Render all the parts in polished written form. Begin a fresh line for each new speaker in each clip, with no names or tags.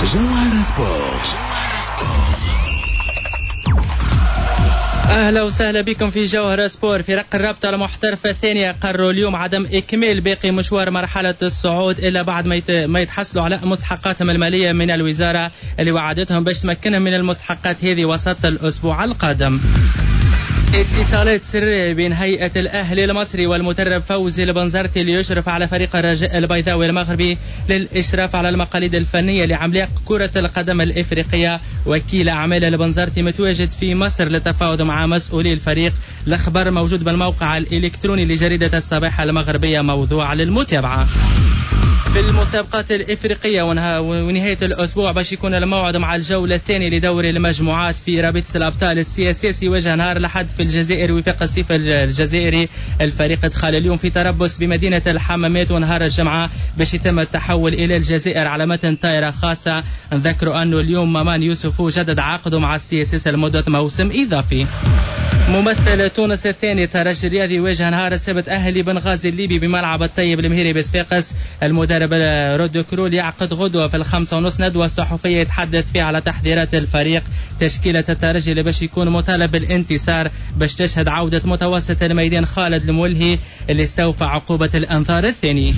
جوهر سبورت.
أهلا وسهلا بكم في جوهر سبور. فرق الرابطة المحترفة الثانية قرروا اليوم عدم إكمال باقي مشوار مرحلة الصعود إلا بعد ما يتحصلوا على مستحقاتهم المالية من الوزارة اللي وعدتهم باش تمكنهم من المستحقات هذه وسط الأسبوع القادم. اتصالات سرية بين هيئة الأهلي المصري والمدرب فوزي البنزرتي اللي يشرف على فريق الرجاء البيضاوي المغربي للإشراف على المقاليد الفنية لعملاق كرة القدم الإفريقية. وكيل أعمال البنزرتي متواجد في مصر للتفاوض مع مسؤولي الفريق. الأخبار موجود بالموقع الإلكتروني لجريدة الصباح المغربية، موضوع للمتابعة. في المسابقات الإفريقية ونهاية الأسبوع باش يكون الموعد مع الجولة الثانية لدوري المجموعات في رابطة الأبطال. السياسي وجه نهار الأحد في الجزائر وفاق الصيف الجزائري. الفريق دخل اليوم في تربص بمدينة الحمامات، ونهار الجمعة باش يتم التحول إلى الجزائر على متن طائرة خاصة. نذكروا أنه اليوم مامان يوسف جدد عقده مع السياسي لمدة موسم إضافي. ممثل تونس الثاني ترجي الرياضي واجه نهار السبت أهلي بنغازي الليبي بملعب الطيب المهيري بصفاقس. المدرب رود كرول يعقد غدوة في 5:30 ندوة صحفية يتحدث فيها على تحضيرات الفريق. تشكيلة الترجي اللي باش يكون مطالب بالانتصار باش تشهد عودة متوسط الميدان خالد المولهي اللي استوفى عقوبة الأنظار الثاني.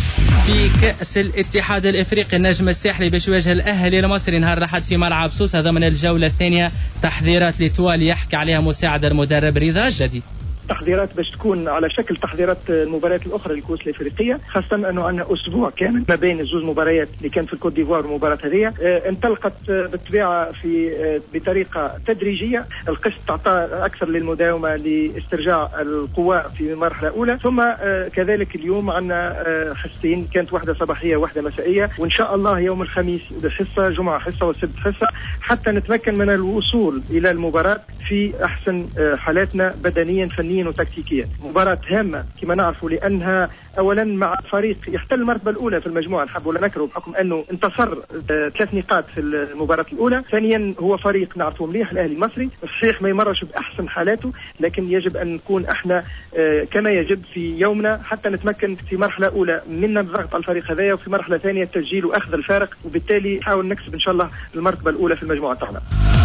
في كأس الاتحاد الإفريقي النجم الساحلي باش يواجه الأهلي المصري نهار الأحد في ملعب سوسة ضمن الجولة الثانية. تحضيرات لتوال يحكي عليها مساعد المدرب رضا الجدي.
تحضيرات باش تكون على شكل تحضيرات المباريات الاخرى للكؤوس الافريقيه، خاصه انه عندنا اسبوع كامل ما بين الزوز مباريات اللي كان في الكوت ديفوار والمباراه هذه. انطلقت بالطبيعه بطريقه تدريجيه. القسط تعطى اكثر للمداومه لاسترجاع القوى في المرحله الاولى، ثم كذلك اليوم عندنا حصتين، كانت واحده صباحيه واحده مسائيه، وان شاء الله يوم الخميس حصه، جمعه حصه والسبت حصه، حتى نتمكن من الوصول الى المباراه في احسن حالاتنا بدنيا فنيا وتكتيكيا. مباراة هامة كما نعرفوا، لأنها أولا مع فريق يحتل المرتبة الأولى في المجموعة نحب ولا نكره بحكم أنه انتصر 3 نقاط في المباراة الأولى. ثانيا هو فريق نعرفه مليح الأهلي المصري، صحيح ما يمرش بأحسن حالاته، لكن يجب أن نكون احنا كما يجب في يومنا حتى نتمكن في مرحلة أولى من الضغط على الفريق هذايا، وفي مرحلة ثانية التسجيل وأخذ الفارق، وبالتالي نحاول نكسب إن شاء الله المرتبة الأولى في المجموعة تاعنا.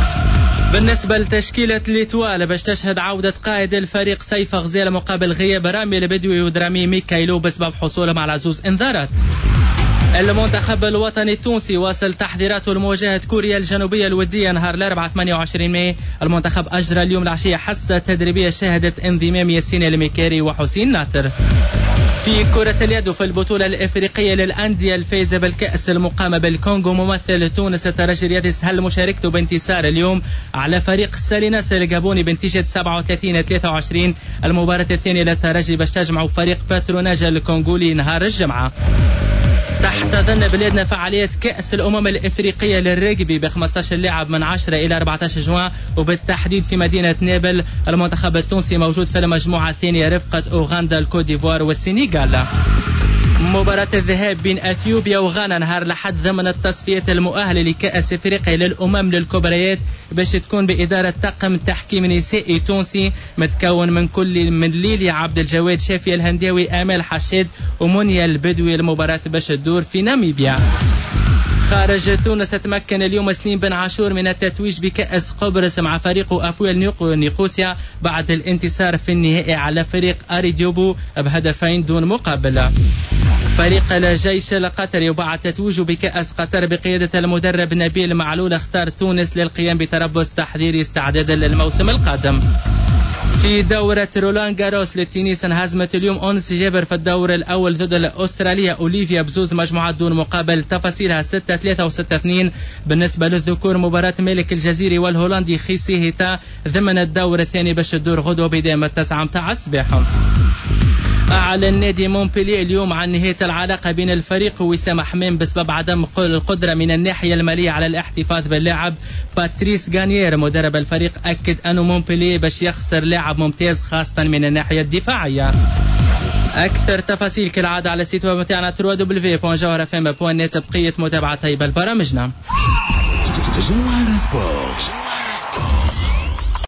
بالنسبة لتشكيلة ليتوال باش تشهد عودة قائد الفريق سيف غزالة مقابل غياب رامي البدوي ودرامي ميكايلو بسبب حصولهم على زوز انذارات. المنتخب الوطني التونسي واصل تحضيراته لمواجهة كوريا الجنوبية الودية نهار الأربعاء 28 ماي. المنتخب أجرى اليوم العشية حصة تدريبية شهدت انضمام ياسين المكاري وحسين ناطر. في كرة اليد في البطولة الإفريقية للأندية الفائزة بالكأس المقامة بالكونغو، ممثل تونس الترجي الرياضي استهل مشاركته بانتصار اليوم على فريق ساليناس الجابوني بنتيجة 37-23. المباراة الثانية للترجي باش تجمع فريق باتروناج الكونغولي نهار الجمعة. تحتضن بلادنا فعالية كأس الأمم الإفريقية للرجبي ب 15 لاعب من 10 إلى 14 جوان، وبالتحديد في مدينة نابل. المنتخب التونسي موجود في المجموعة الثانية رفقة أوغندا الكوت ديفوار والسنغال. مباراة الذهاب بين أثيوبيا وغانا نهار الأحد ضمن التصفيات المؤهلة لكأس أفريقيا للأمم للكبريات باش تكون بإدارة طاقم تحكيم نسائي تونسي متكون من ليليا عبد الجواد، شافي الهنداوي، آمال حشاد ومنيا البدوي. المباراة باش تدور في ناميبيا. خارج تونس تمكن اليوم سليم بن عاشور من التتويج بكأس قبرص مع فريقه أبويل نيقوسيا بعد الانتصار في النهائي على فريق أريديوبو بهدفين دون مقابل. فريق الجيش القطري وبعد تتويجه بكأس قطر بقيادة المدرب نبيل معلول اختار تونس للقيام بتربص تحضيري استعدادا للموسم القادم. في دورة رولان جاروس للتنس انهزمت اليوم أونس جابر في الدور الأول ضد الأسترالية أوليفيا بزوز مجموعات دون مقابل، تفاصيلها 6-3 و6-2. بالنسبة للذكور مباراة مالك الجزيري والهولندي خيسي هيتا ضمن الدور الثاني باش تدور غدوة بداية 9 متاع الصباح. أعلن نادي مونبلييه اليوم عن نهاية العلاقة بين الفريق ووسام حمام بسبب عدم القدرة من الناحية المالية على الاحتفاظ باللاعب. باتريس غانيير مدرب الفريق أكد أن مونبلييه باش يخسر لاعب ممتاز خاصة من الناحية الدفاعية. أكثر تفاصيل كالعادة على السيت ويب متاعنا www.jawharfm.net. بقية متابعة طيبة لبرامجنا.
جوهر سبورت.